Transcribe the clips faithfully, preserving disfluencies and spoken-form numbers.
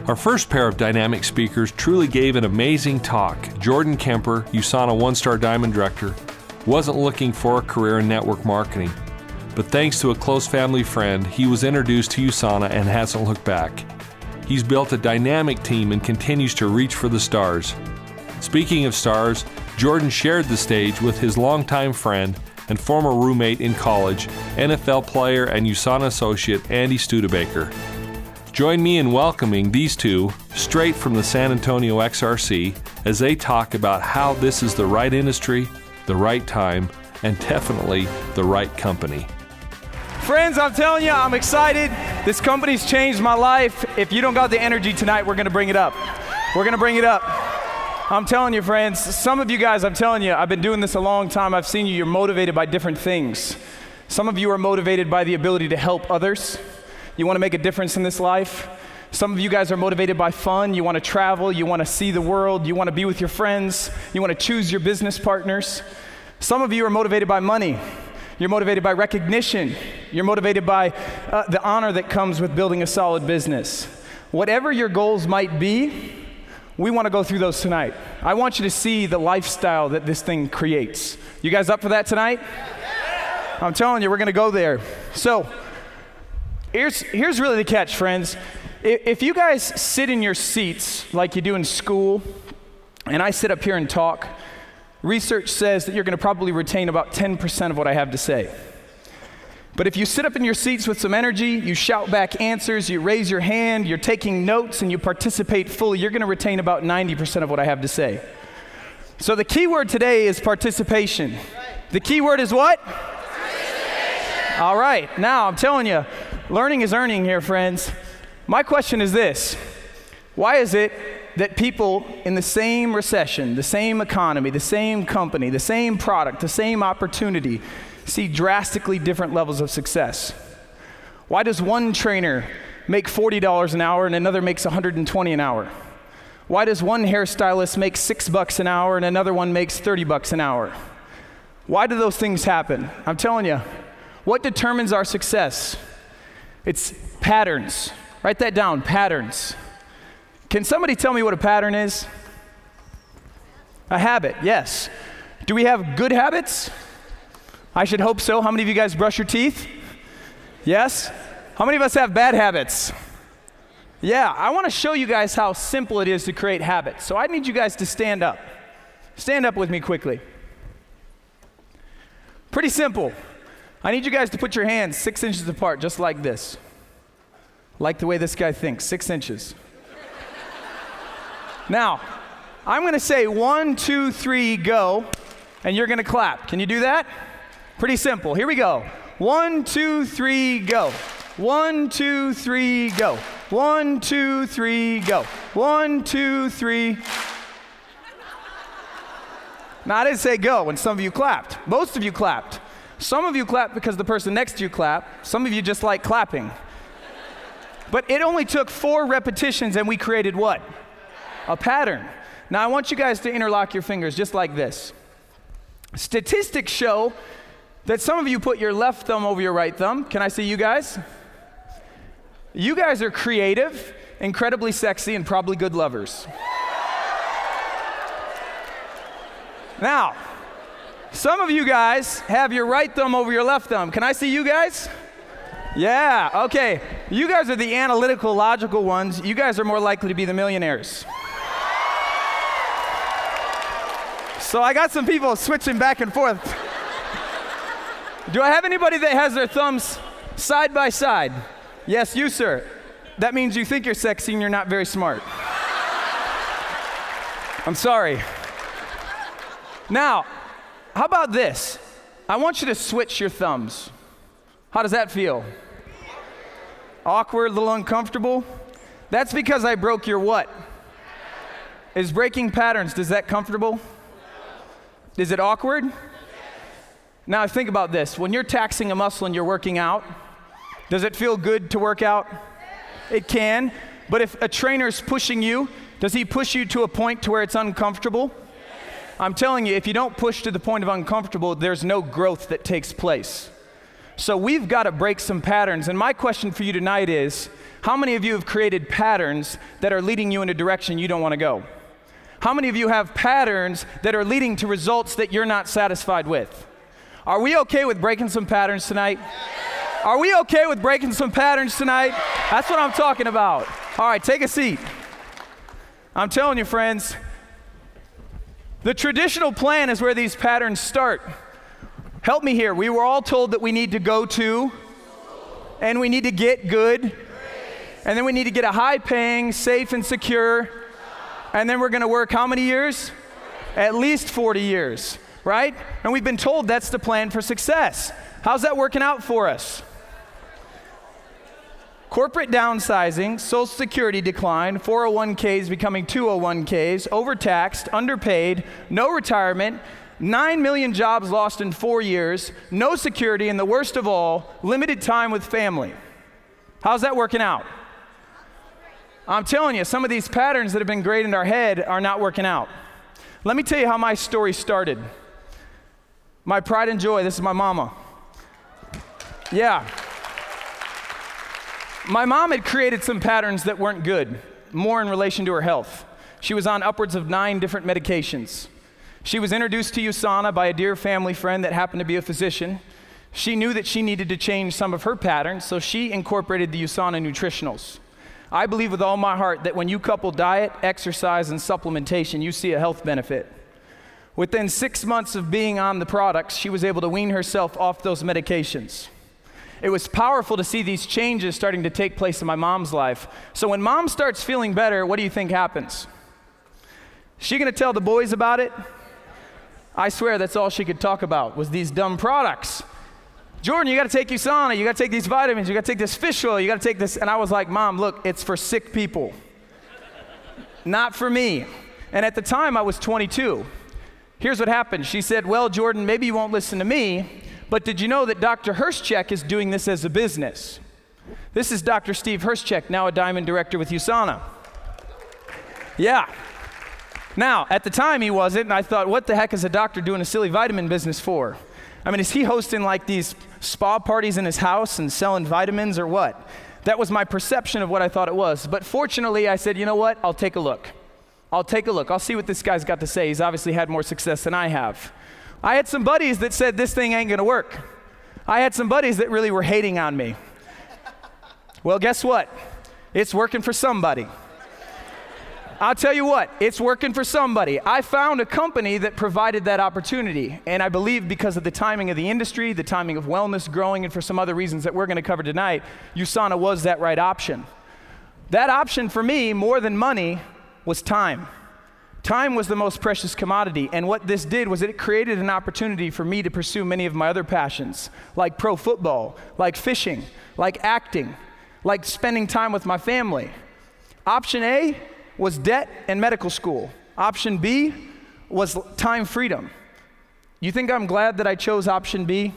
Our first pair of dynamic speakers truly gave an amazing talk. Jordan Kemper, USANA one-star Diamond Director, wasn't looking for a career in network marketing, but thanks to a close family friend, he was introduced to USANA and hasn't looked back. He's built a dynamic team and continues to reach for the stars. Speaking of stars, Jordan shared the stage with his longtime friend and former roommate in college, N F L player and USANA associate Andy Studebaker. Join me in welcoming these two straight from the San Antonio X R C as they talk about how this is the right industry, the right time, and definitely the right company. Friends, I'm telling you, I'm excited. This company's changed my life. If you don't got the energy tonight, we're going to bring it up. We're going to bring it up. I'm telling you, friends, some of you guys, I'm telling you, I've been doing this a long time. I've seen you, you're motivated by different things. Some of you are motivated by the ability to help others. You want to make a difference in this life. Some of you guys are motivated by fun. You want to travel. You want to see the world. You want to be with your friends. You want to choose your business partners. Some of you are motivated by money. You're motivated by recognition. You're motivated by uh, the honor that comes with building a solid business. Whatever your goals might be, we want to go through those tonight. I want you to see the lifestyle that this thing creates. You guys up for that tonight? I'm telling you, we're going to go there. So, Here's, here's really the catch, friends. If you guys sit in your seats like you do in school, and I sit up here and talk, research says that you're going to probably retain about ten percent of what I have to say. But if you sit up in your seats with some energy, you shout back answers, you raise your hand, you're taking notes, and you participate fully, you're going to retain about ninety percent of what I have to say. So the key word today is participation. The key word is what? Participation. All right. Now, I'm telling you, learning is earning here, friends. My question is this: why is it that people in the same recession, the same economy, the same company, the same product, the same opportunity see drastically different levels of success? Why does one trainer make forty dollars an hour and another makes one hundred twenty dollars an hour? Why does one hairstylist make six bucks an hour and another one makes thirty bucks an hour? Why do those things happen? I'm telling you, what determines our success? It's patterns. Write that down, patterns. Can somebody tell me what a pattern is? A habit, yes. Do we have good habits? I should hope so. How many of you guys brush your teeth? Yes? How many of us have bad habits? Yeah, I want to show you guys how simple it is to create habits. So I need you guys to stand up. Stand up with me quickly. Pretty simple. I need you guys to put your hands six inches apart, just like this. Like the way this guy thinks, six inches. Now, I'm going to say one, two, three, go, and you're going to clap. Can you do that? Pretty simple. Here we go. One, two, three, go. One, two, three, go. One, two, three, go. One, two, three. Now, I didn't say go when some of you clapped. Most of you clapped. Some of you clapped because the person next to you clapped. Some of you just like clapping. But it only took four repetitions and we created what? A pattern. Now I want you guys to interlock your fingers just like this. Statistics show that some of you put your left thumb over your right thumb. Can I see you guys? You guys are creative, incredibly sexy, and probably good lovers. Now, some of you guys have your right thumb over your left thumb. Can I see you guys? Yeah, okay. You guys are the analytical, logical ones. You guys are more likely to be the millionaires. So I got some people switching back and forth. Do I have anybody that has their thumbs side by side? Yes, you, sir. That means you think you're sexy and you're not very smart. I'm sorry. Now, how about this? I want you to switch your thumbs. How does that feel? Awkward, a little uncomfortable? That's because I broke your what? Is breaking patterns, is that comfortable? Is it awkward? Now think about this. When you're taxing a muscle and you're working out, does it feel good to work out? It can. But if a trainer is pushing you, does he push you to a point to where it's uncomfortable? I'm telling you, if you don't push to the point of uncomfortable, there's no growth that takes place. So we've got to break some patterns. And my question for you tonight is, how many of you have created patterns that are leading you in a direction you don't want to go? How many of you have patterns that are leading to results that you're not satisfied with? Are we okay with breaking some patterns tonight? Are we okay with breaking some patterns tonight? That's what I'm talking about. All right, take a seat. I'm telling you, friends, the traditional plan is where these patterns start. Help me here. We were all told that we need to go to, and we need to get good, and then we need to get a high-paying, safe, and secure, and then we're going to work how many years? At least forty years, right? And we've been told that's the plan for success. How's that working out for us? Corporate downsizing, Social Security decline, four oh one k's becoming two oh one k's, overtaxed, underpaid, no retirement, nine million jobs lost in four years, no security, and the worst of all, limited time with family. How's that working out? I'm telling you, some of these patterns that have been great in our head are not working out. Let me tell you how my story started. My pride and joy, this is my mama. Yeah. My mom had created some patterns that weren't good, more in relation to her health. She was on upwards of nine different medications. She was introduced to USANA by a dear family friend that happened to be a physician. She knew that she needed to change some of her patterns, so she incorporated the USANA Nutritionals. I believe with all my heart that when you couple diet, exercise, and supplementation, you see a health benefit. Within six months of being on the products, she was able to wean herself off those medications. It was powerful to see these changes starting to take place in my mom's life. So when mom starts feeling better, what do you think happens? Is she gonna tell the boys about it? I swear that's all she could talk about was these dumb products. Jordan, you gotta take USANA, you gotta take these vitamins, you gotta take this fish oil, you gotta take this. And I was like, Mom, look, it's for sick people, not for me. And at the time I was twenty-two. Here's what happened. She said, well, Jordan, maybe you won't listen to me, but did you know that Doctor Hurschek is doing this as a business? This is Doctor Steve Hurschek, now a Diamond Director with USANA. Yeah. Now, at the time he wasn't, and I thought, what the heck is a doctor doing a silly vitamin business for? I mean, is he hosting like these spa parties in his house and selling vitamins or what? That was my perception of what I thought it was. But fortunately, I said, you know what? I'll take a look. I'll take a look. I'll see what this guy's got to say. He's obviously had more success than I have. I had some buddies that said this thing ain't gonna work. I had some buddies that really were hating on me. Well, guess what? It's working for somebody. I'll tell you what, it's working for somebody. I found a company that provided that opportunity, and I believe because of the timing of the industry, the timing of wellness growing, and for some other reasons that we're gonna cover tonight, USANA was that right option. That option for me, more than money, was time. Time was the most precious commodity, and what this did was it created an opportunity for me to pursue many of my other passions, like pro football, like fishing, like acting, like spending time with my family. Option A was debt and medical school. Option B was time freedom. You think I'm glad that I chose option B?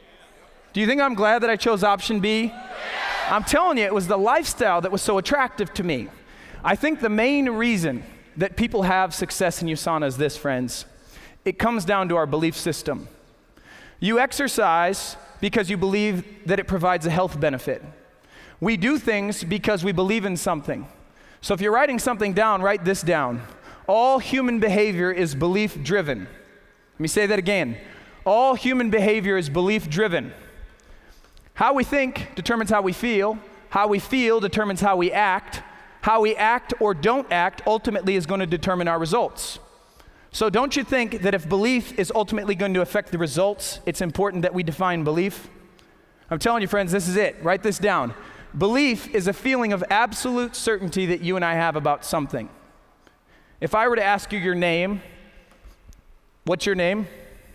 Do you think I'm glad that I chose option B? Yeah. I'm telling you, it was the lifestyle that was so attractive to me. I think the main reason that people have success in USANA is this, friends. It comes down to our belief system. You exercise because you believe that it provides a health benefit. We do things because we believe in something. So if you're writing something down, write this down. All human behavior is belief driven. Let me say that again. All human behavior is belief driven. How we think determines how we feel. How we feel determines how we act. How we act or don't act ultimately is going to determine our results. So don't you think that if belief is ultimately going to affect the results, it's important that we define belief? I'm telling you, friends, this is it. Write this down. Belief is a feeling of absolute certainty that you and I have about something. If I were to ask you your name, what's your name?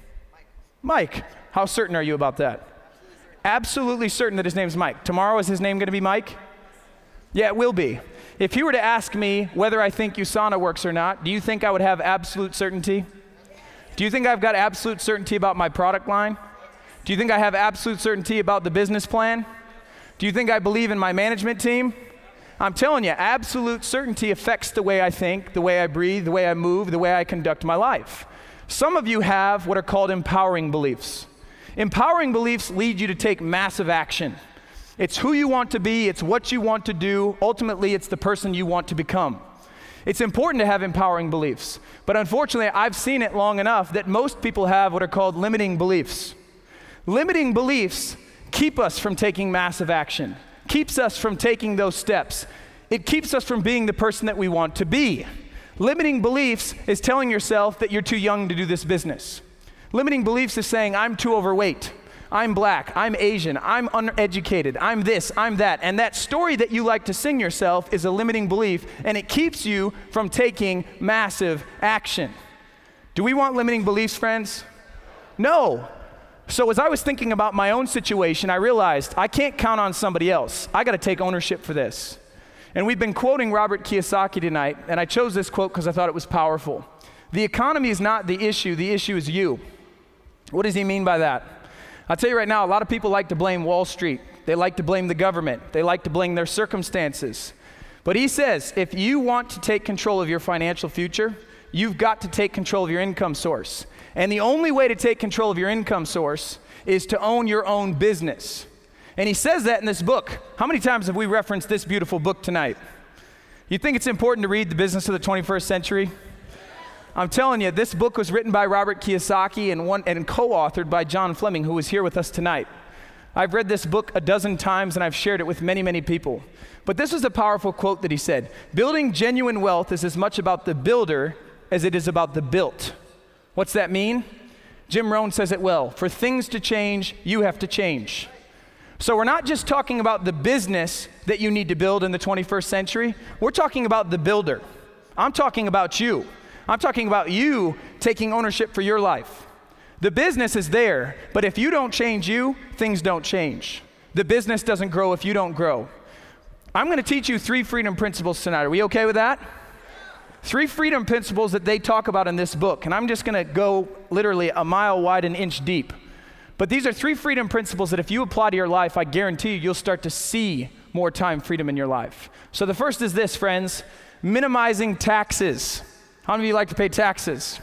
Mike. Mike. How certain are you about that? Absolutely certain, Absolutely certain that his name's Mike. Tomorrow, is his name going to be Mike? Yeah, it will be. If you were to ask me whether I think USANA works or not, do you think I would have absolute certainty? Do you think I've got absolute certainty about my product line? Do you think I have absolute certainty about the business plan? Do you think I believe in my management team? I'm telling you, absolute certainty affects the way I think, the way I breathe, the way I move, the way I conduct my life. Some of you have what are called empowering beliefs. Empowering beliefs lead you to take massive action. It's who you want to be, it's what you want to do, ultimately it's the person you want to become. It's important to have empowering beliefs, but unfortunately I've seen it long enough that most people have what are called limiting beliefs. Limiting beliefs keep us from taking massive action, keeps us from taking those steps. It keeps us from being the person that we want to be. Limiting beliefs is telling yourself that you're too young to do this business. Limiting beliefs is saying, I'm too overweight, I'm black, I'm Asian, I'm uneducated, I'm this, I'm that. And that story that you like to sing yourself is a limiting belief, and it keeps you from taking massive action. Do we want limiting beliefs, friends? No. So as I was thinking about my own situation, I realized I can't count on somebody else. I got to take ownership for this. And we've been quoting Robert Kiyosaki tonight, and I chose this quote because I thought it was powerful. The economy is not the issue, the issue is you. What does he mean by that? I'll tell you right now, a lot of people like to blame Wall Street. They like to blame the government. They like to blame their circumstances. But he says, if you want to take control of your financial future, you've got to take control of your income source. And the only way to take control of your income source is to own your own business. And he says that in this book. How many times have we referenced this beautiful book tonight? You think it's important to read The Business of the twenty-first Century? I'm telling you, this book was written by Robert Kiyosaki and, one, and co-authored by John Fleming, who is here with us tonight. I've read this book a dozen times and I've shared it with many, many people. But this was a powerful quote that he said, building genuine wealth is as much about the builder as it is about the built. What's that mean? Jim Rohn says it well, for things to change, you have to change. So we're not just talking about the business that you need to build in the twenty-first century, we're talking about the builder. I'm talking about you. I'm talking about you taking ownership for your life. The business is there, but if you don't change you, things don't change. The business doesn't grow if you don't grow. I'm going to teach you three freedom principles tonight. Are we okay with that? Three freedom principles that they talk about in this book, and I'm just going to go literally a mile wide, an inch deep. But these are three freedom principles that if you apply to your life, I guarantee you, you'll start to see more time freedom in your life. So the first is this, friends, minimizing taxes. How many of you like to pay taxes?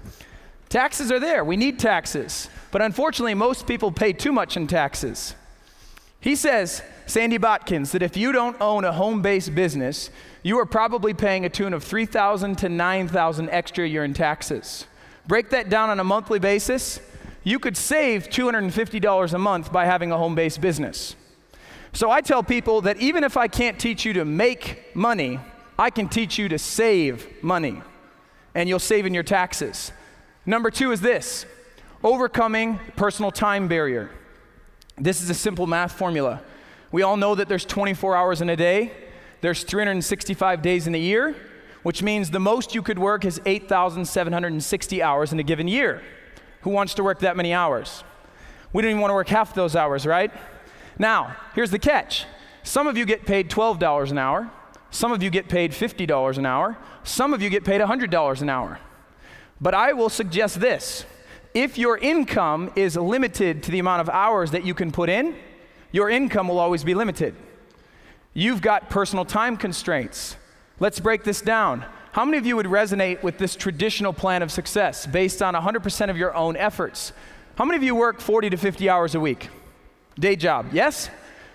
Taxes are there. We need taxes. But unfortunately, most people pay too much in taxes. He says, Sandy Botkins, that if you don't own a home-based business, you are probably paying a tune of three thousand to nine thousand extra a year in taxes. Break that down on a monthly basis, you could save two hundred fifty dollars a month by having a home-based business. So I tell people that even if I can't teach you to make money, I can teach you to save money. And you'll save in your taxes. Number two is this, overcoming personal time barrier. This is a simple math formula. We all know that there's twenty-four hours in a day. There's three hundred sixty-five days in a year, which means the most you could work is eight thousand seven hundred sixty hours in a given year. Who wants to work that many hours? We don't even want to work half those hours, right? Now, here's the catch. Some of you get paid twelve dollars an hour. Some of you get paid fifty dollars an hour. Some of you get paid one hundred dollars an hour. But I will suggest this. If your income is limited to the amount of hours that you can put in, your income will always be limited. You've got personal time constraints. Let's break this down. How many of you would resonate with this traditional plan of success based on one hundred percent of your own efforts? How many of you work forty to fifty hours a week? Day job, yes?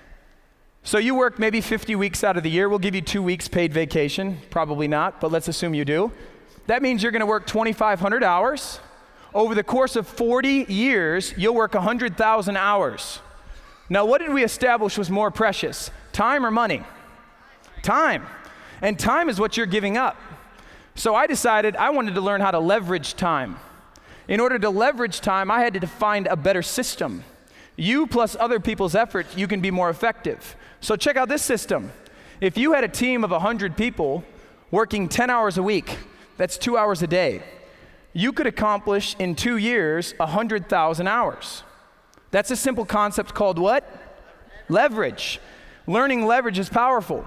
So you work maybe fifty weeks out of the year. We'll give you two weeks paid vacation. Probably not, but let's assume you do. That means you're going to work twenty-five hundred hours. Over the course of forty years, you'll work one hundred thousand hours. Now, what did we establish was more precious? Time or money? Time. And time is what you're giving up. So I decided I wanted to learn how to leverage time. In order to leverage time, I had to find a better system. You plus other people's effort, you can be more effective. So check out this system. If you had a team of one hundred people working ten hours a week, that's two hours a day, you could accomplish in two years one hundred thousand hours. That's a simple concept called what? Leverage. Learning leverage is powerful.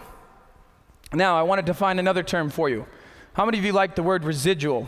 Now, I wanted to find another term for you. How many of you like the word residual?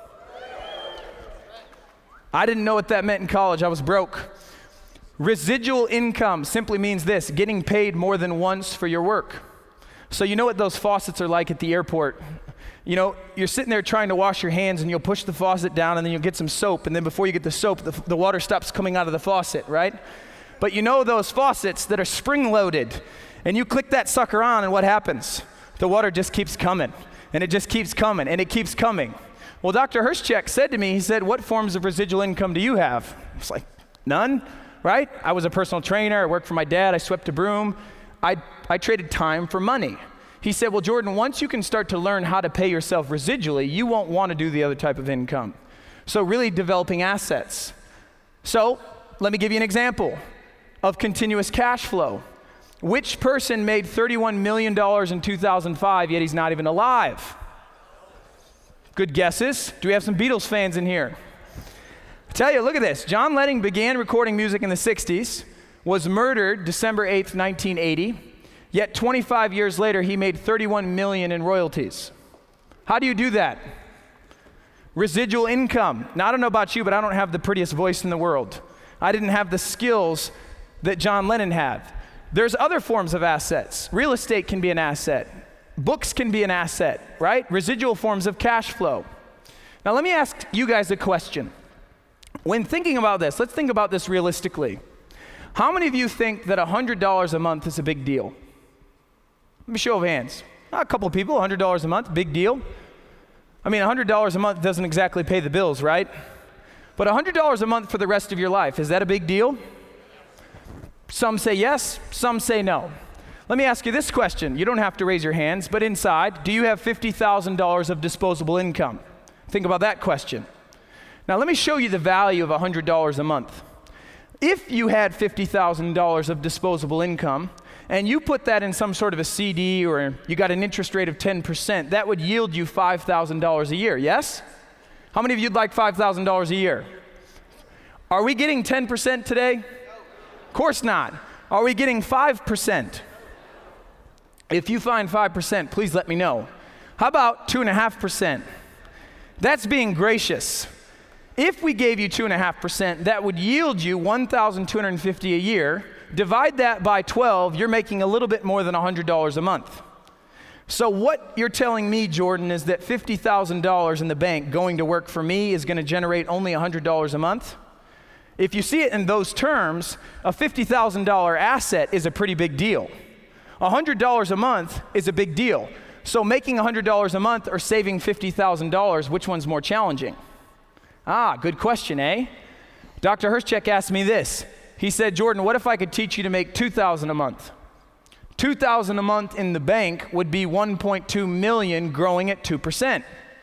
I didn't know what that meant in college. I was broke. Residual income simply means this, getting paid more than once for your work. So you know what those faucets are like at the airport. You know, you're sitting there trying to wash your hands and you'll push the faucet down and then you'll get some soap, and then before you get the soap, the, the water stops coming out of the faucet, right? But you know those faucets that are spring-loaded, and you click that sucker on and what happens? The water just keeps coming, and it just keeps coming, and it keeps coming. Well, Doctor Hirschcheck said to me, he said, what forms of residual income do you have? I was like, none, right? I was a personal trainer, I worked for my dad, I swept a broom. I, I traded time for money. He said, well, Jordan, once you can start to learn how to pay yourself residually, you won't want to do the other type of income. So really developing assets. So let me give you an example of continuous cash flow. Which person made thirty-one million dollars in two thousand five, yet he's not even alive? Good guesses. Do we have some Beatles fans in here? I tell you, look at this. John Lennon began recording music in the sixties, was murdered December eighth, nineteen eighty, yet twenty-five years later, he made thirty-one million dollars in royalties. How do you do that? Residual income. Now, I don't know about you, but I don't have the prettiest voice in the world. I didn't have the skills that John Lennon had. There's other forms of assets. Real estate can be an asset. Books can be an asset, right? Residual forms of cash flow. Now let me ask you guys a question. When thinking about this, let's think about this realistically. How many of you think that one hundred dollars a month is a big deal? Let me show of hands. A couple of people, one hundred dollars a month, big deal. I mean, one hundred dollars a month doesn't exactly pay the bills, right? But one hundred dollars a month for the rest of your life, is that a big deal? Some say yes, some say no. Let me ask you this question. You don't have to raise your hands, but inside, do you have fifty thousand dollars of disposable income? Think about that question. Now let me show you the value of one hundred dollars a month. If you had fifty thousand dollars of disposable income, and you put that in some sort of a C D, or you got an interest rate of ten percent, that would yield you five thousand dollars a year, yes? How many of you'd like five thousand dollars a year? Are we getting ten percent today? Of course not. Are we getting five percent? If you find five percent, please let me know. How about two point five percent? That's being gracious. If we gave you two point five percent, that would yield you one thousand two hundred fifty dollars a year. Divide that by twelve, you're making a little bit more than one hundred dollars a month. So what you're telling me, Jordan, is that fifty thousand dollars in the bank going to work for me is going to generate only one hundred dollars a month? If you see it in those terms, a fifty thousand dollars asset is a pretty big deal. one hundred dollars a month is a big deal. So making one hundred dollars a month or saving fifty thousand dollars, which one's more challenging? Ah, good question, eh? Doctor Hirschcheck asked me this. He said, Jordan, what if I could teach you to make two thousand dollars a month? two thousand dollars a month in the bank would be one point two million dollars growing at two percent.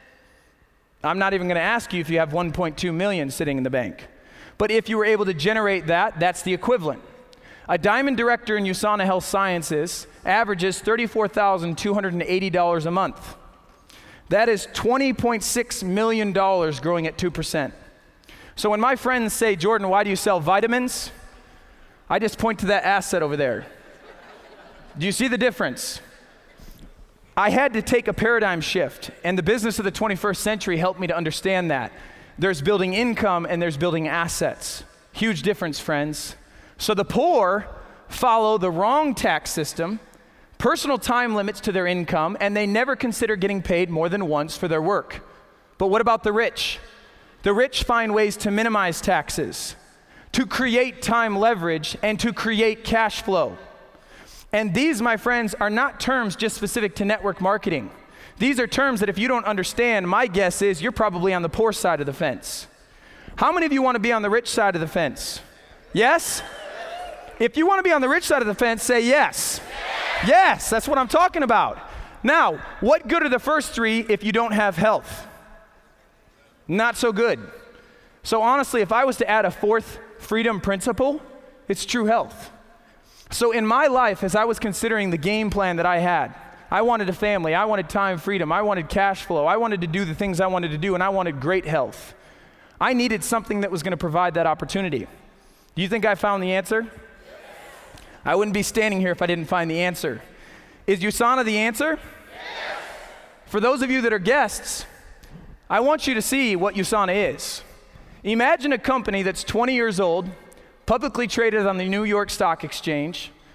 I'm not even going to ask you if you have one point two million dollars sitting in the bank. But if you were able to generate that, that's the equivalent. A diamond director in USANA Health Sciences averages thirty-four thousand two hundred eighty dollars a month. That is twenty point six million dollars growing at two percent. So when my friends say, Jordan, why do you sell vitamins? I just point to that asset over there. Do you see the difference? I had to take a paradigm shift, and the business of the twenty-first century helped me to understand that. There's building income and there's building assets. Huge difference, friends. So the poor follow the wrong tax system, personal time limits to their income, and they never consider getting paid more than once for their work. But what about the rich? The rich find ways to minimize taxes, to create time leverage, and to create cash flow. And these, my friends, are not terms just specific to network marketing. These are terms that if you don't understand, my guess is you're probably on the poor side of the fence. How many of you want to be on the rich side of the fence? Yes? If you want to be on the rich side of the fence, say yes. Yes, yes, that's what I'm talking about. Now, what good are the first three if you don't have health? Not so good. So honestly, if I was to add a fourth freedom principle, it's true health. So in my life, as I was considering the game plan that I had, I wanted a family, I wanted time freedom, I wanted cash flow, I wanted to do the things I wanted to do, and I wanted great health. I needed something that was going to provide that opportunity. Do you think I found the answer? Yes. I wouldn't be standing here if I didn't find the answer. Is USANA the answer? Yes. For those of you that are guests, I want you to see what USANA is. Imagine a company that's twenty years old, publicly traded on the New York Stock Exchange,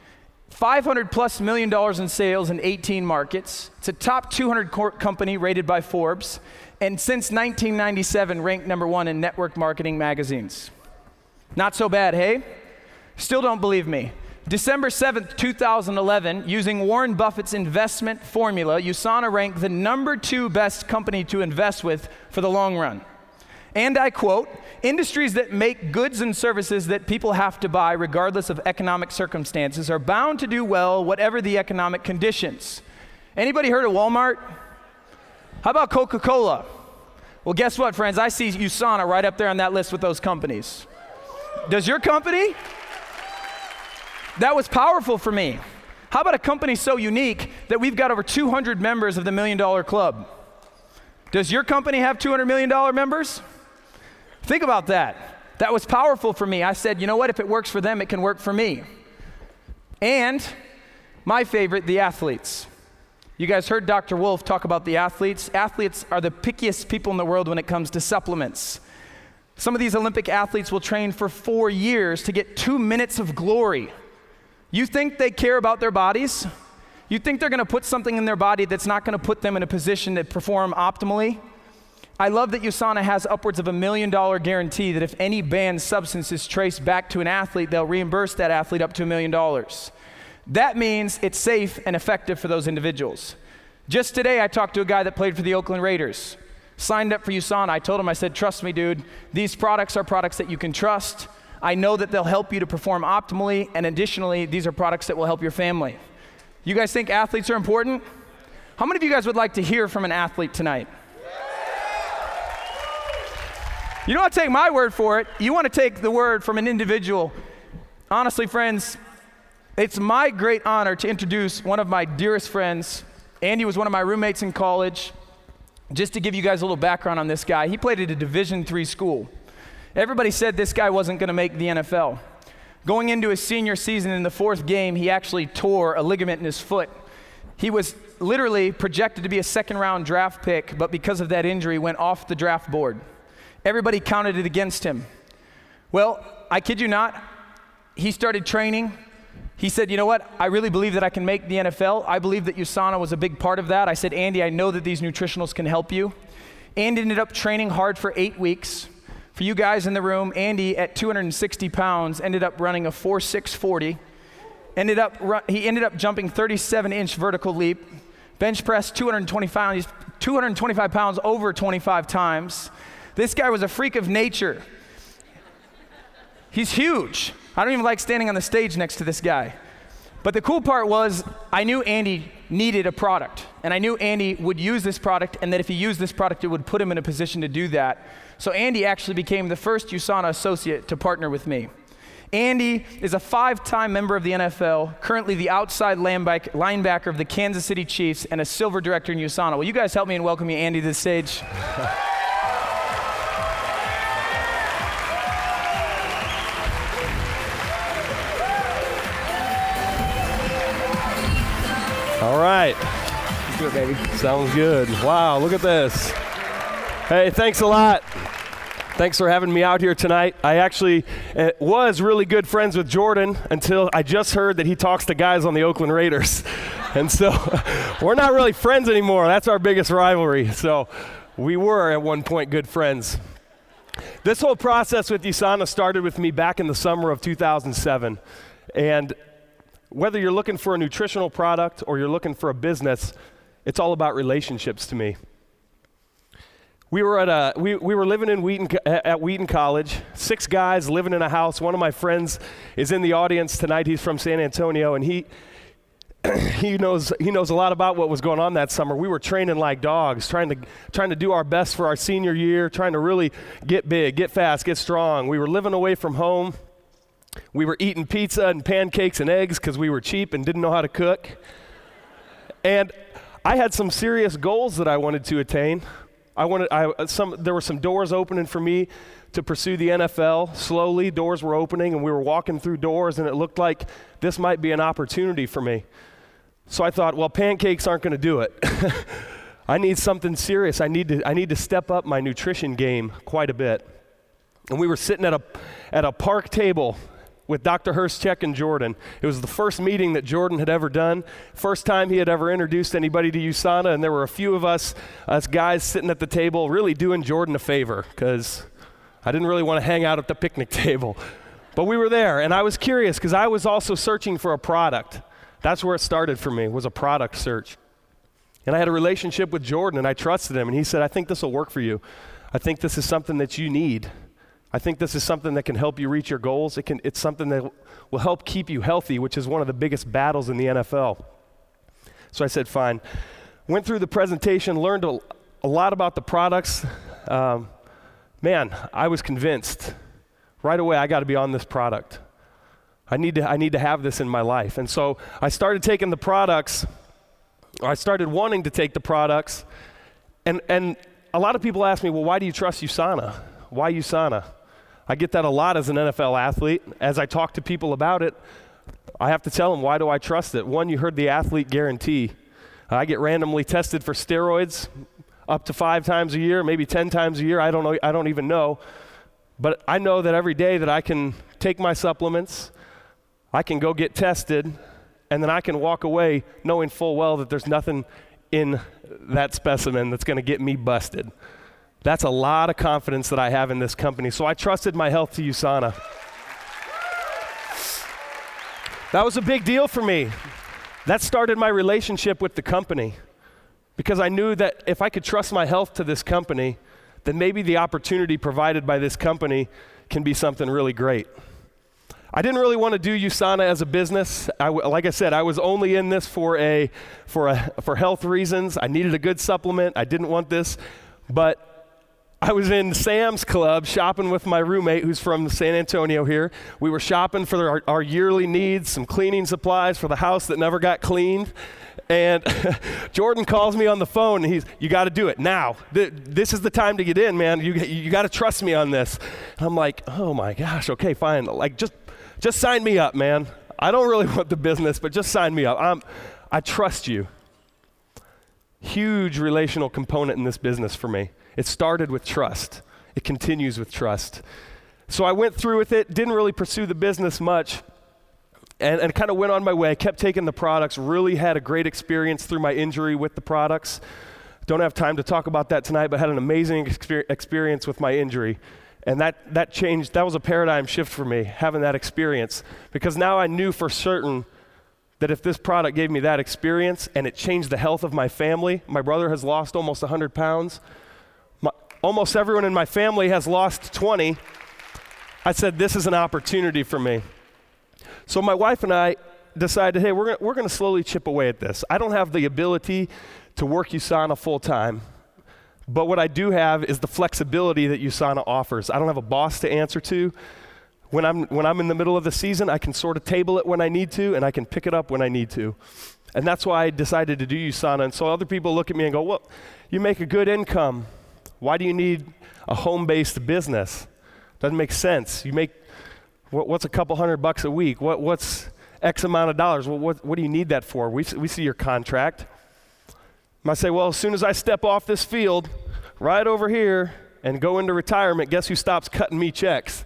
five hundred plus million dollars in sales in eighteen markets. It's a top two hundred co- company rated by Forbes, and since nineteen ninety-seven ranked number one in network marketing magazines. Not so bad, hey? Still don't believe me. December seventh, two thousand eleven, using Warren Buffett's investment formula, USANA ranked the number two best company to invest with for the long run. And I quote, industries that make goods and services that people have to buy regardless of economic circumstances are bound to do well whatever the economic conditions. Anybody heard of Walmart? How about Coca-Cola? Well, guess what, friends? I see USANA right up there on that list with those companies. Does your company? That was powerful for me. How about a company so unique that we've got over two hundred members of the Million Dollar Club? Does your company have two hundred million dollar members? Think about that. That was powerful for me. I said, you know what? If it works for them, it can work for me. And my favorite, the athletes. You guys heard Doctor Wolf talk about the athletes. Athletes are the pickiest people in the world when it comes to supplements. Some of these Olympic athletes will train for four years to get two minutes of glory. You think they care about their bodies? You think they're going to put something in their body that's not going to put them in a position to perform optimally? I love that USANA has upwards of a million dollar guarantee that if any banned substance is traced back to an athlete, they'll reimburse that athlete up to a million dollars. That means it's safe and effective for those individuals. Just today, I talked to a guy that played for the Oakland Raiders, signed up for USANA. I told him, I said, trust me, dude, these products are products that you can trust. I know that they'll help you to perform optimally, and additionally, these are products that will help your family. You guys think athletes are important? How many of you guys would like to hear from an athlete tonight? You don't want to take my word for it. You want to take the word from an individual. Honestly, friends, it's my great honor to introduce one of my dearest friends. Andy was one of my roommates in college. Just to give you guys a little background on this guy, he played at a Division three school. Everybody said this guy wasn't going to make the N F L. Going into his senior season in the fourth game, he actually tore a ligament in his foot. He was literally projected to be a second round draft pick, but because of that injury, went off the draft board. Everybody counted it against him. Well, I kid you not, he started training. He said, you know what, I really believe that I can make the N F L. I believe that USANA was a big part of that. I said, Andy, I know that these nutritionals can help you. Andy ended up training hard for eight weeks. For you guys in the room, Andy at two hundred sixty pounds ended up running a four six forty. Ended up run, he ended up jumping thirty-seven inch vertical leap. Bench press two hundred twenty-five pounds over twenty-five times. This guy was a freak of nature. He's huge. I don't even like standing on the stage next to this guy. But the cool part was I knew Andy needed a product, and I knew Andy would use this product, and that if he used this product, it would put him in a position to do that. So Andy actually became the first USANA associate to partner with me. Andy is a five-time member of the N F L, currently the outside linebacker of the Kansas City Chiefs, and a silver director in USANA. Will you guys help me in welcoming Andy to the stage? All right. Let's do it, baby. Sounds good. Wow, look at this. Hey, thanks a lot. Thanks for having me out here tonight. I actually uh, was really good friends with Jordan until I just heard that he talks to guys on the Oakland Raiders. And so we're not really friends anymore. That's our biggest rivalry. So we were at one point good friends. This whole process with USANA started with me back in the summer of two thousand seven. And whether you're looking for a nutritional product or you're looking for a business, it's all about relationships to me. We were at a we, we were living in Wheaton at Wheaton College, six guys living in a house. One of my friends is in the audience tonight. He's from San Antonio, and he he knows he knows a lot about what was going on that summer. We were training like dogs, trying to trying to do our best for our senior year, trying to really get big, get fast, get strong. We were living away from home. We were eating pizza and pancakes and eggs because we were cheap and didn't know how to cook. And I had some serious goals that I wanted to attain. I wanted, I, some, there were some doors opening for me to pursue the N F L. Slowly, doors were opening, and we were walking through doors, and it looked like this might be an opportunity for me. So I thought, well, pancakes aren't going to do it. I need something serious. I need to, I need to step up my nutrition game quite a bit. And we were sitting at a, at a park table with Doctor Hurstcheck and Jordan. It was the first meeting that Jordan had ever done, first time he had ever introduced anybody to USANA, and there were a few of us, us guys sitting at the table really doing Jordan a favor, because I didn't really want to hang out at the picnic table. But we were there, and I was curious because I was also searching for a product. That's where it started for me, was a product search. And I had a relationship with Jordan, and I trusted him, and he said, I think this will work for you. I think this is something that you need. I think this is something that can help you reach your goals. It can, it's something that will help keep you healthy, which is one of the biggest battles in the N F L. So I said, fine. Went through the presentation, learned a, a lot about the products. Um, man, I was convinced right away I got to be on this product. I need to, I need to have this in my life. And so I started taking the products. I started wanting to take the products, and, and a lot of people ask me, well, why do you trust USANA? Why USANA? I get that a lot as an N F L athlete. As I talk to people about it, I have to tell them, why do I trust it? One, you heard the athlete guarantee. I get randomly tested for steroids up to five times a year, maybe ten times a year. I don't know. I don't even know. But I know that every day that I can take my supplements, I can go get tested, and then I can walk away knowing full well that there's nothing in that specimen that's going to get me busted. That's a lot of confidence that I have in this company. So I trusted my health to USANA. That was a big deal for me. That started my relationship with the company, because I knew that if I could trust my health to this company, then maybe the opportunity provided by this company can be something really great. I didn't really want to do USANA as a business. I w- like I said, I was only in this for a, for a, for health reasons. I needed a good supplement. I didn't want this, but I was in Sam's Club shopping with my roommate who's from San Antonio here. We were shopping for our, our yearly needs, some cleaning supplies for the house that never got cleaned. And Jordan calls me on the phone, and he's, you got to do it now. Th- this is the time to get in, man. You, you got to trust me on this. And I'm like, oh my gosh, okay, fine. Like, just, just sign me up, man. I don't really want the business, but just sign me up. I'm, I trust you. Huge relational component in this business for me. It started with trust. It continues with trust. So I went through with it, didn't really pursue the business much, and, and kind of went on my way. I kept taking the products, really had a great experience through my injury with the products. Don't have time to talk about that tonight, but had an amazing exper- experience with my injury. And that, that changed, that was a paradigm shift for me, having that experience. Because now I knew for certain that if this product gave me that experience and it changed the health of my family, my brother has lost almost one hundred pounds. My, almost everyone in my family has lost twenty. I said, this is an opportunity for me. So my wife and I decided, hey, we're gonna, we're going to slowly chip away at this. I don't have the ability to work USANA full time, but what I do have is the flexibility that USANA offers. I don't have a boss to answer to. When I'm, when I'm in the middle of the season, I can sort of table it when I need to, and I can pick it up when I need to. And that's why I decided to do USANA. And so other people look at me and go, well, you make a good income. Why do you need a home-based business? Doesn't make sense. You make, what, what's a couple hundred bucks a week? What, what's X amount of dollars? Well, what, what do you need that for? We, we see your contract. I say, well, as soon as I step off this field, right over here, and go into retirement, guess who stops cutting me checks?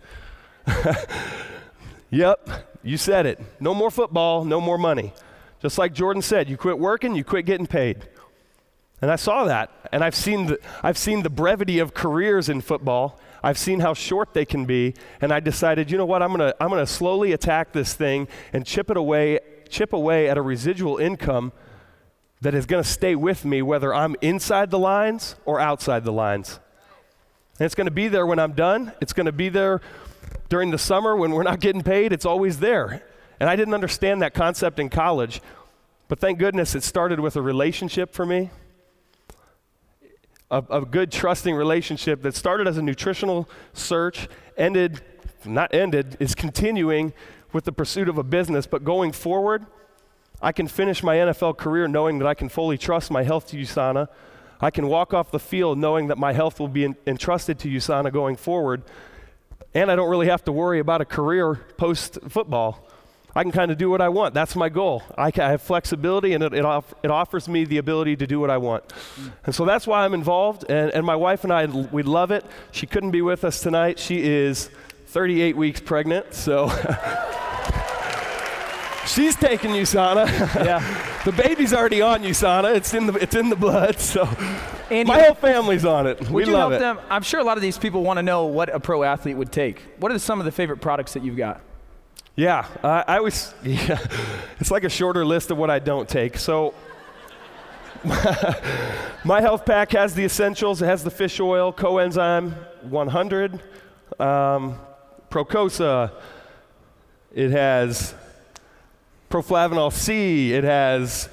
Yep, you said it. No more football, no more money. Just like Jordan said, you quit working, you quit getting paid. And I saw that, and I've seen the, I've seen the brevity of careers in football. I've seen how short they can be, and I decided, you know what, I'm gonna, I'm gonna slowly attack this thing and chip it away, chip away at a residual income that is gonna stay with me whether I'm inside the lines or outside the lines. And it's gonna be there when I'm done. It's gonna be there during the summer when we're not getting paid. It's always there. And I didn't understand that concept in college, but thank goodness it started with a relationship for me. A, a good, trusting relationship that started as a nutritional search, ended, not ended, is continuing with the pursuit of a business, but going forward, I can finish my N F L career knowing that I can fully trust my health to USANA. I can walk off the field knowing that my health will be in, entrusted to USANA going forward, and I don't really have to worry about a career post-football. I can kind of do what I want. That's my goal. I, can, I have flexibility, and it, it, off, it offers me the ability to do what I want. Mm. And so that's why I'm involved, and, and my wife and I, we love it. She couldn't be with us tonight. She is thirty-eight weeks pregnant, so she's taking USANA. Yeah. The baby's already on USANA. It's in the it's in the blood. So Andy, my whole family's on it. We would you love help it. them? I'm sure a lot of these people want to know what a pro athlete would take. What are some of the favorite products that you've got? Yeah, uh, I was. Yeah, it's like a shorter list of what I don't take. So my health pack has the essentials. It has the fish oil, coenzyme one hundred, um, Procosa. It has Proflavanol C. It has,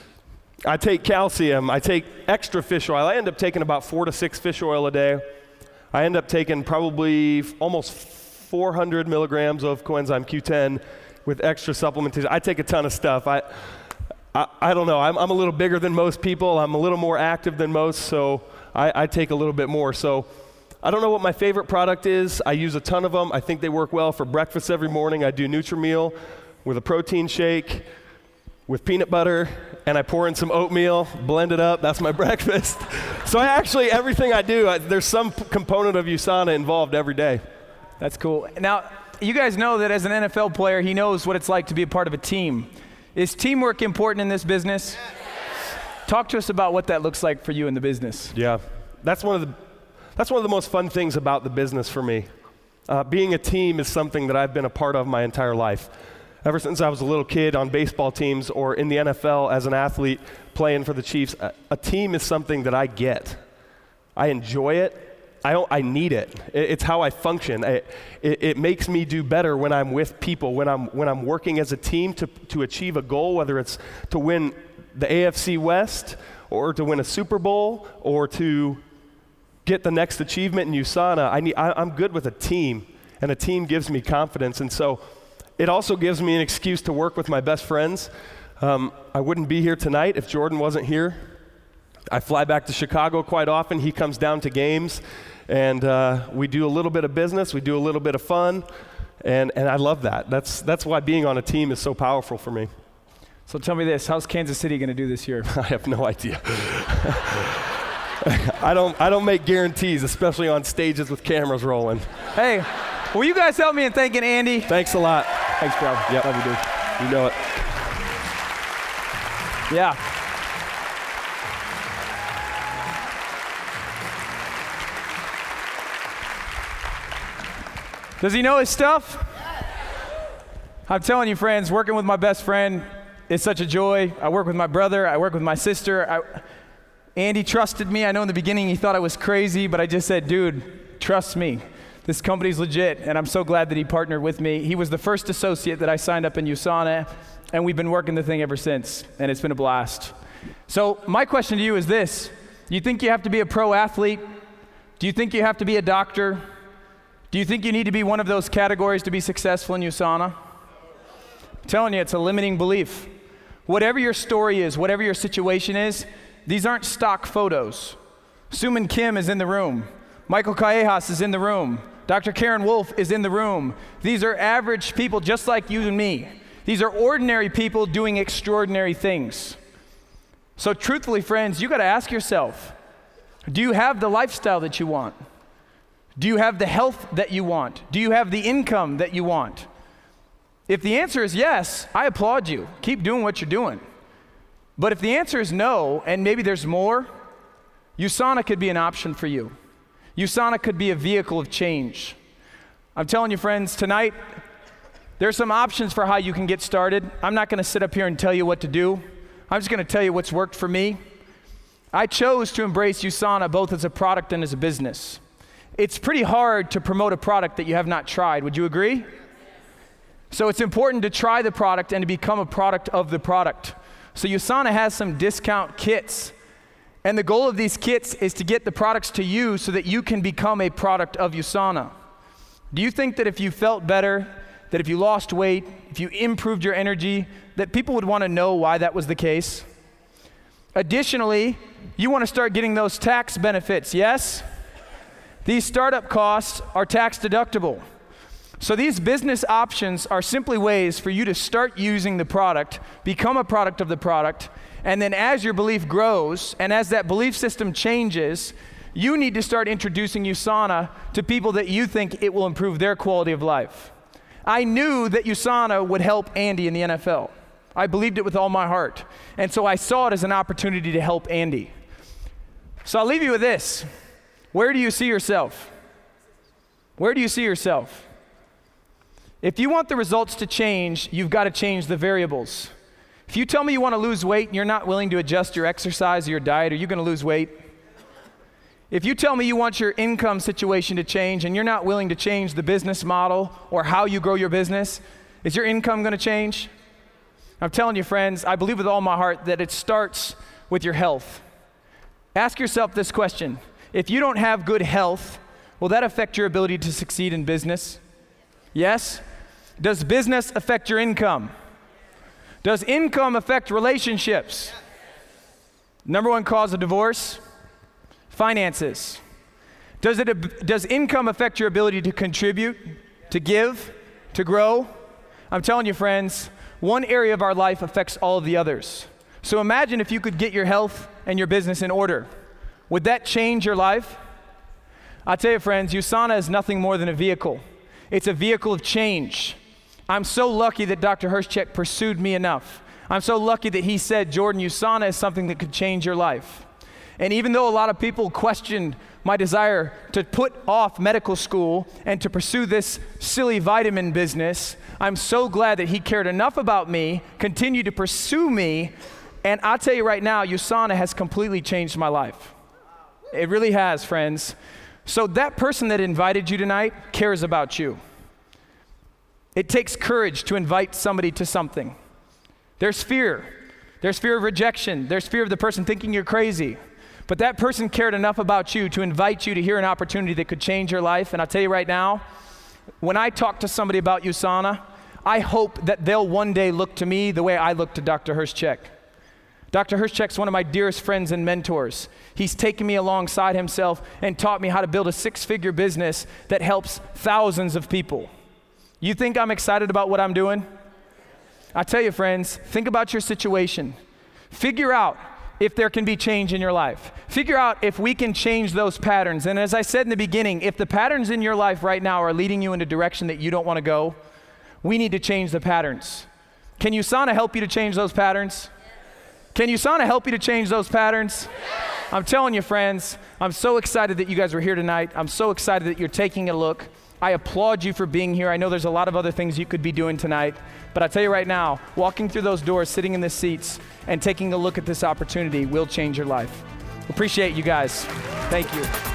I take calcium. I take extra fish oil. I end up taking about four to six fish oil a day. I end up taking probably f- almost four hundred milligrams of coenzyme Q ten with extra supplementation. I take a ton of stuff. I, I, I don't know. I'm, I'm a little bigger than most people. I'm a little more active than most, so I, I take a little bit more. So I don't know what my favorite product is. I use a ton of them. I think they work well for breakfast every morning. I do Nutrimeal with a protein shake, with peanut butter, and I pour in some oatmeal, blend it up. That's my breakfast. So I actually, everything I do, I, there's some p- component of USANA involved every day. That's cool. Now, you guys know that as an N F L player, he knows what it's like to be a part of a team. Is teamwork important in this business? Talk to us about what that looks like for you in the business. Yeah, that's one of the, that's one of the most fun things about the business for me. Uh, being a team is something that I've been a part of my entire life. Ever since I was a little kid on baseball teams or in the N F L as an athlete playing for the Chiefs, a, a team is something that I get. I enjoy it. I don't, I need it. it. It's how I function. I, it, it makes me do better when I'm with people, when I'm when I'm working as a team to to achieve a goal, whether it's to win the A F C West or to win a Super Bowl or to get the next achievement in USANA. I need. I, I'm good with a team, and a team gives me confidence, and so. It also gives me an excuse to work with my best friends. Um, I wouldn't be here tonight if Jordan wasn't here. I fly back to Chicago quite often. He comes down to games, and uh, we do a little bit of business. We do a little bit of fun, and, and I love that. That's, that's why being on a team is so powerful for me. So tell me this, how's Kansas City going to do this year? I have no idea. I don't, I don't make guarantees, especially on stages with cameras rolling. Hey, will you guys help me in thanking Andy? Thanks a lot. Thanks, bro. Yep. Love you, dude. You know it. Yeah. Does he know his stuff? I'm telling you, friends, working with my best friend is such a joy. I work with my brother. I work with my sister. I, Andy trusted me. I know in the beginning he thought I was crazy, but I just said, dude, trust me. This company's legit, and I'm so glad that he partnered with me. He was the first associate that I signed up in USANA, and we've been working the thing ever since, and it's been a blast. So my question to you is this. Do you think you have to be a pro athlete? Do you think you have to be a doctor? Do you think you need to be one of those categories to be successful in USANA? I'm telling you, it's a limiting belief. Whatever your story is, whatever your situation is, these aren't stock photos. Suman Kim is in the room. Michael Callejas is in the room. Doctor Karen Wolf is in the room. These are average people just like you and me. These are ordinary people doing extraordinary things. So truthfully, friends, you got to ask yourself, do you have the lifestyle that you want? Do you have the health that you want? Do you have the income that you want? If the answer is yes, I applaud you. Keep doing what you're doing. But if the answer is no, and maybe there's more, USANA could be an option for you. USANA could be a vehicle of change. I'm telling you, friends, tonight, there's some options for how you can get started. I'm not going to sit up here and tell you what to do. I'm just going to tell you what's worked for me. I chose to embrace USANA both as a product and as a business. It's pretty hard to promote a product that you have not tried. Would you agree? So it's important to try the product and to become a product of the product. So USANA has some discount kits. And the goal of these kits is to get the products to you so that you can become a product of USANA. Do you think that if you felt better, that if you lost weight, if you improved your energy, that people would want to know why that was the case? Additionally, you want to start getting those tax benefits, yes? These startup costs are tax deductible. So these business options are simply ways for you to start using the product, become a product of the product, and then as your belief grows and as that belief system changes, You need to start introducing USANA to people that you think it will improve their quality of life. I knew that USANA would help Andy in the N F L. I believed it with all my heart. And so I saw it as an opportunity to help Andy. So I'll leave you with this. Where do you see yourself? Where do you see yourself? If you want the results to change, you've got to change the variables. If you tell me you want to lose weight and you're not willing to adjust your exercise or your diet, are you going to lose weight? If you tell me you want your income situation to change and you're not willing to change the business model or how you grow your business, is your income going to change? I'm telling you, friends, I believe with all my heart that it starts with your health. Ask yourself this question. If you don't have good health, will that affect your ability to succeed in business? Yes? Does business affect your income? Does income affect relationships? Number one cause of divorce? Finances. Does it, does income affect your ability to contribute, to give, to grow? I'm telling you, friends, one area of our life affects all of the others. So imagine if you could get your health and your business in order. Would that change your life? I tell you, friends, USANA is nothing more than a vehicle. It's a vehicle of change. I'm so lucky that Doctor Hryszczuk pursued me enough. I'm so lucky that he said, Jordan, USANA is something that could change your life. And even though a lot of people questioned my desire to put off medical school and to pursue this silly vitamin business, I'm so glad that he cared enough about me, continued to pursue me, and I'll tell you right now, USANA has completely changed my life. It really has, friends. So that person that invited you tonight cares about you. It takes courage to invite somebody to something. There's fear. There's fear of rejection. There's fear of the person thinking you're crazy. But that person cared enough about you to invite you to hear an opportunity that could change your life. And I'll tell you right now, when I talk to somebody about USANA, I hope that they'll one day look to me the way I look to Doctor Hryszczuk. Doctor Hryszczuk's one of my dearest friends and mentors. He's taken me alongside himself and taught me how to build a six-figure business that helps thousands of people. You think I'm excited about what I'm doing? I tell you, friends, think about your situation. Figure out if there can be change in your life. Figure out if we can change those patterns. And as I said in the beginning, if the patterns in your life right now are leading you in a direction that you don't want to go, we need to change the patterns. Can USANA help you to change those patterns? Can USANA help you to change those patterns? I'm telling you, friends, I'm so excited that you guys are here tonight. I'm so excited that you're taking a look. I applaud you for being here. I know there's a lot of other things you could be doing tonight, but I tell you right now, walking through those doors, sitting in the seats, and taking a look at this opportunity will change your life. Appreciate you guys. Thank you.